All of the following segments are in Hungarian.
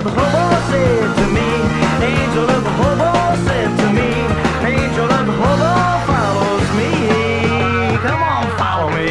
the hobo said to me, angel of the hobo said to me, angel of the hobo follows me. Come on, follow me.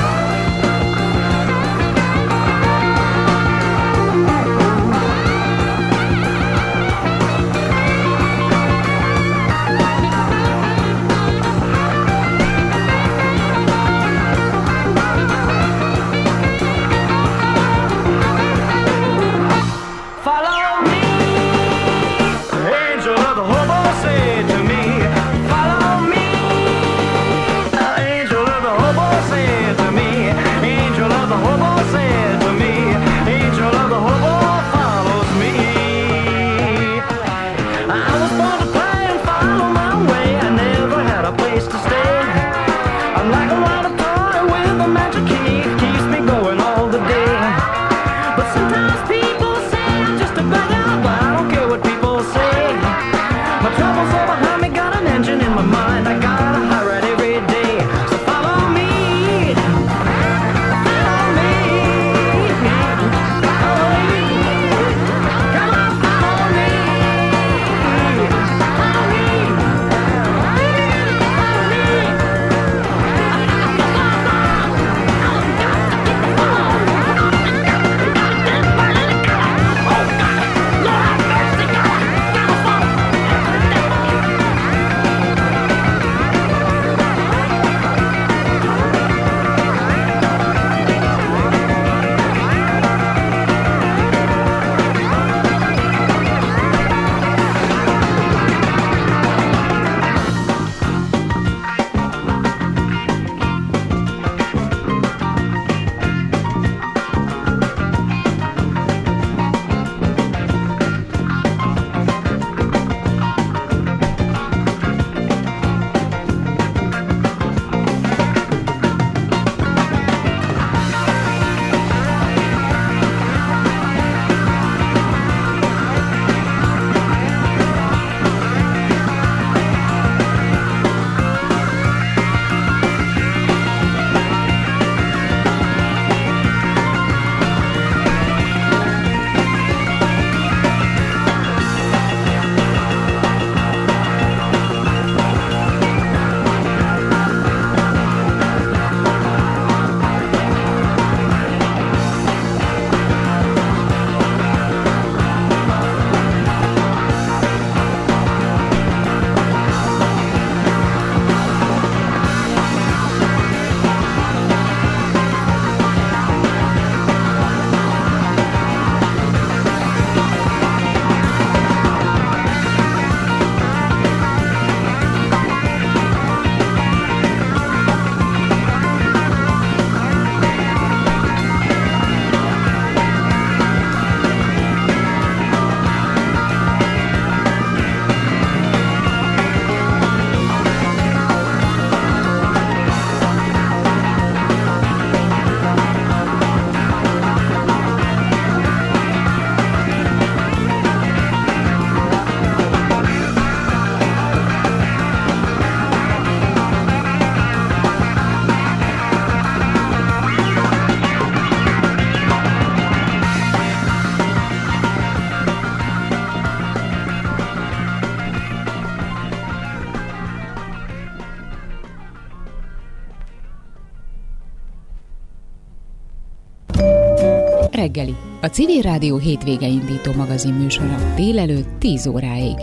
Reggeli, a Civil Rádió hétvége indító magazin műsora délelőtt 10 óráig.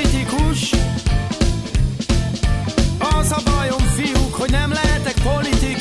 Az a bajom, fiúk, hogy nem lehetek politikus.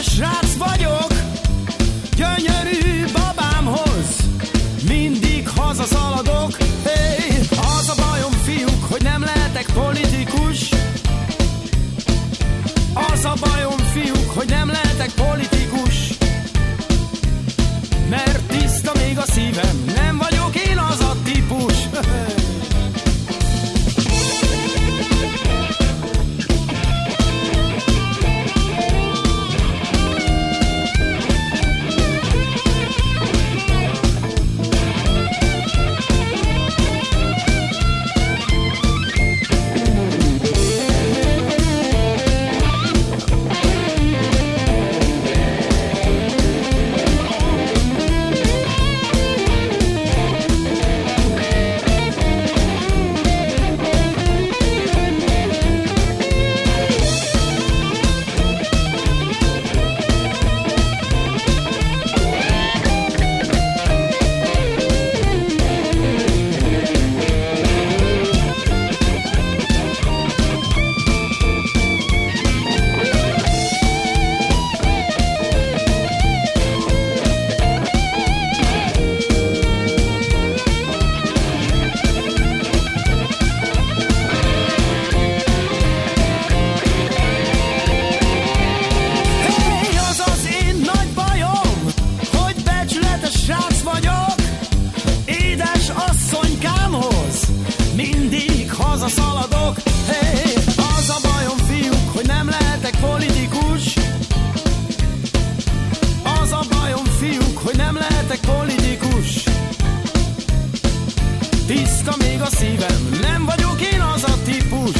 srác vagyok, gyönyörű babámhoz mindig hazaszaladok. Hey, az a bajom, fiúk, hogy nem lehetek politikus. Az a bajom, fiúk, hogy nem lehetek politikus. Mert tiszta még a szívem, nem vagyok én az a típus. Szaladok, hey, az a bajom, fiúk, hogy nem lehetek politikus. Az a bajom, fiúk, hogy nem lehetek politikus. Tiszta még a szívem, nem vagyok én az a típus.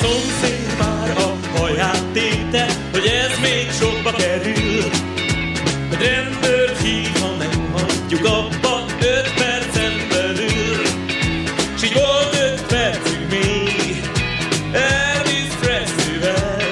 szomszéd már a haját téte, hogy ez még sokba kerül. A rendőrt hívva nem hagyjuk abba 5 percen belül. S így volt 5 percig még Elvis Presley-vel.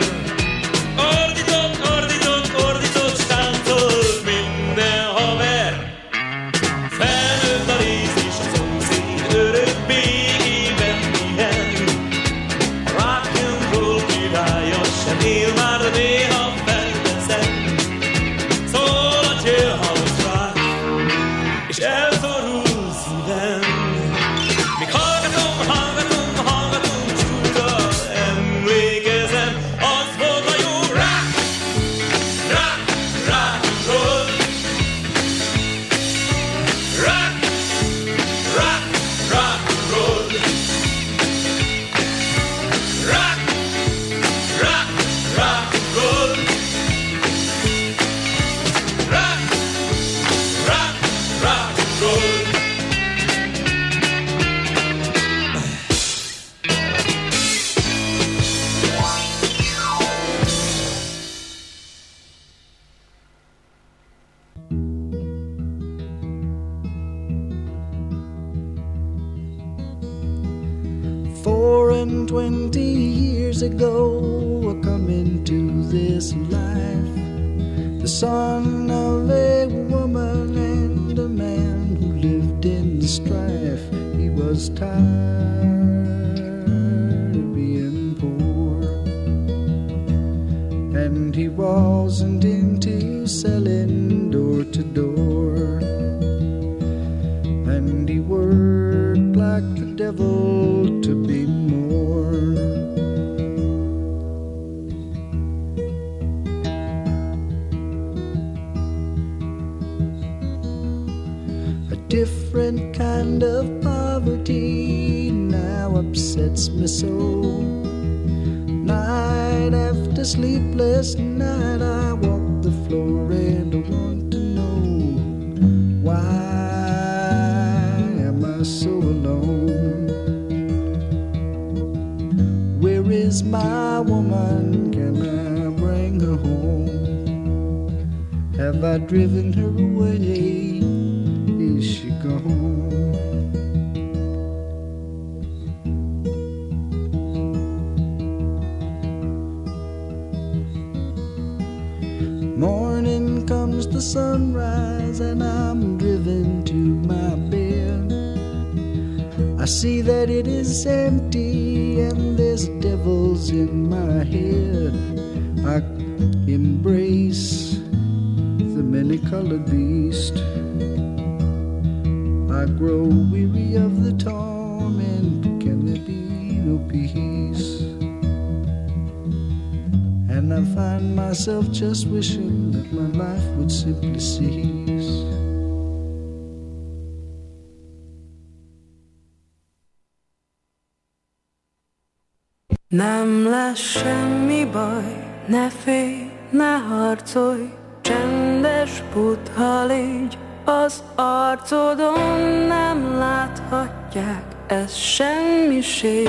Ordított, stáncolt minden haver. Felnőtt a rész és a szomszéd örök békében pihen. A rock and roll királya sem él már, de néha felveszem. Szól a jailhouse rock, és elszorul szívem. Még hallgatom, csúra emlékezem. Az volt a jó rock and roll. Rock and roll. Rock and roll. Rock and roll. Four and 20 years ago, I come into this life, the son of a woman and a man who lived in strife. He was tired of being poor, and he wasn't into selling door to door, and he worked like the devil to be more. A different kind of poverty now upsets me so. Night after sleepless night, I walk the floor and I want to know, why am I so alone? Where is my woman? Can I bring her home? Have I driven her away? Is she gone? Morning comes the sunrise and I'm driven to my bed. I see that it is empty and there's devils in my head. I embrace the many-colored beast. I grow weary of the torment. Can there be no peace? And I find myself just wishing that my life would simply cease. Nem lesz semmi baj, ne félj, ne harcolj, csendes Buddha légy, az arcodon nem láthatják, ez semmiség.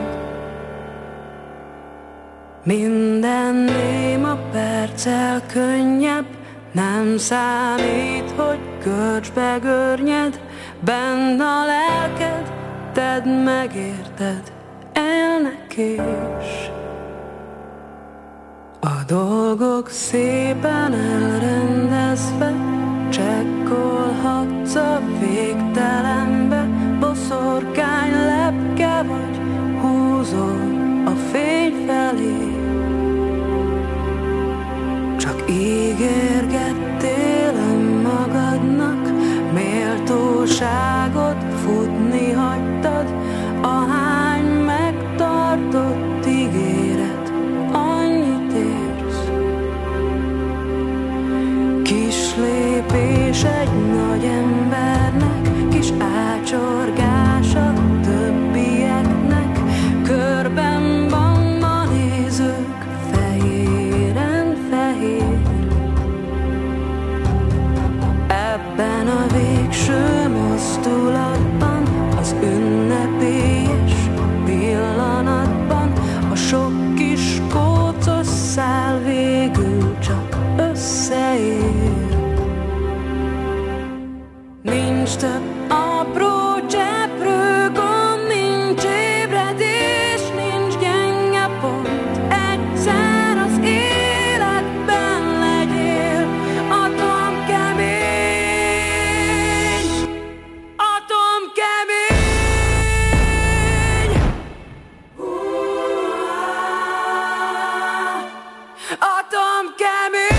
Minden néma perccel könnyebb, nem számít, hogy görcsbe görnyed, benn a lelked, tedd megérted, élnek is. A dolgok szépen elrendezve, csekkolhatsz a végtelenbe, boszorkány lepke vagy, húzol a fény felé. Csak ígérgettél önmagadnak, méltóságot futni hagytad, ahány megtartott ígéret, annyit érsz. Kis lépés egy nagy embernek, kis ácsorgása többieknek, körben bamba nézők, fehéren fehér. Ebben a végső mozdulat Nincs több apró cseprő gond, nincs ébredés, nincs gyenge pont. Egyszer az életben legyél atomkemény, atomkemény. Atomkemény.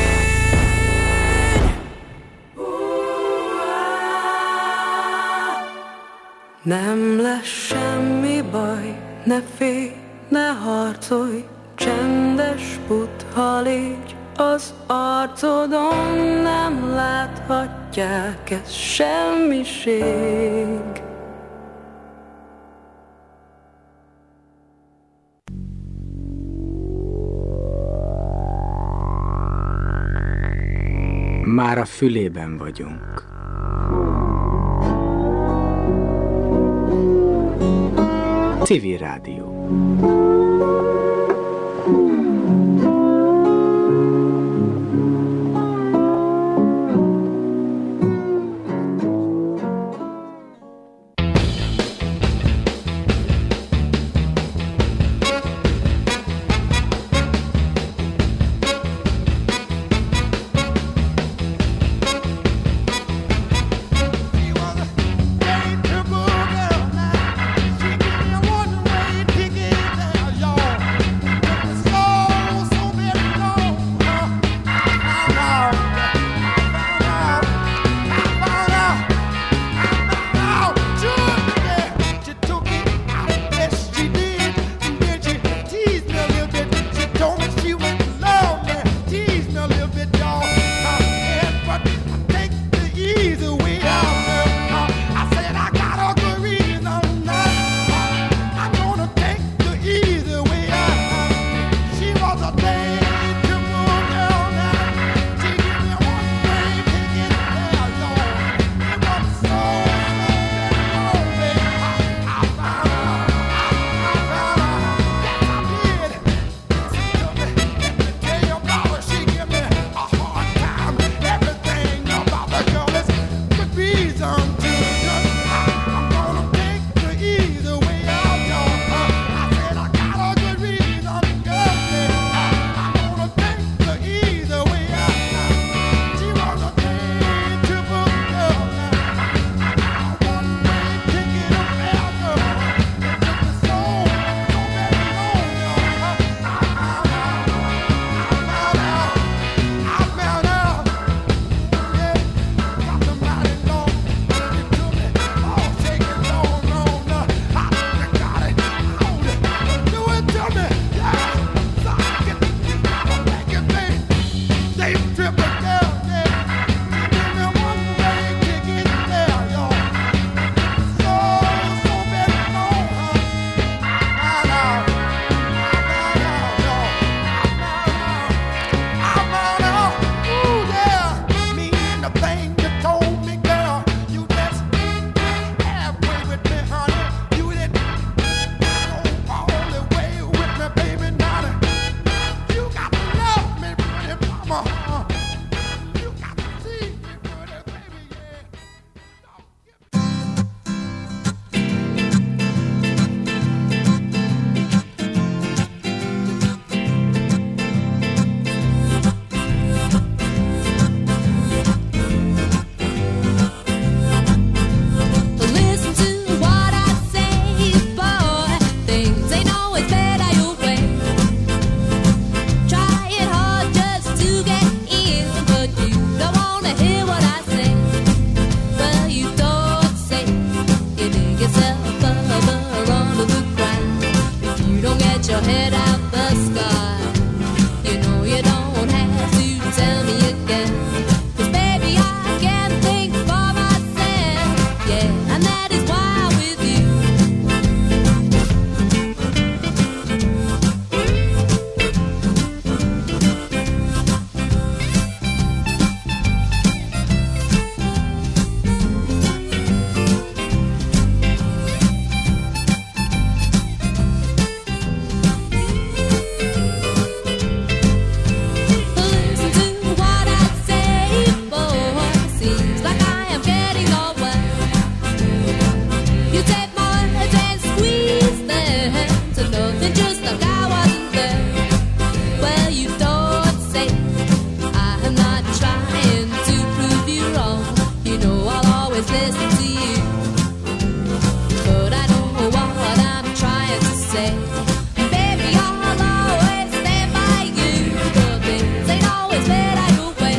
Nem lesz semmi baj, ne félj, ne harcolj, csendes Buddha légy az arcodon, nem láthatják, ez semmiség. Már a fülében vagyunk. Civil Rádió. She gave me a one-way ticket there, y'all. always listen to you, but I don't know what I'm trying to say. Baby, I'll always stand by you, but things ain't always better your way.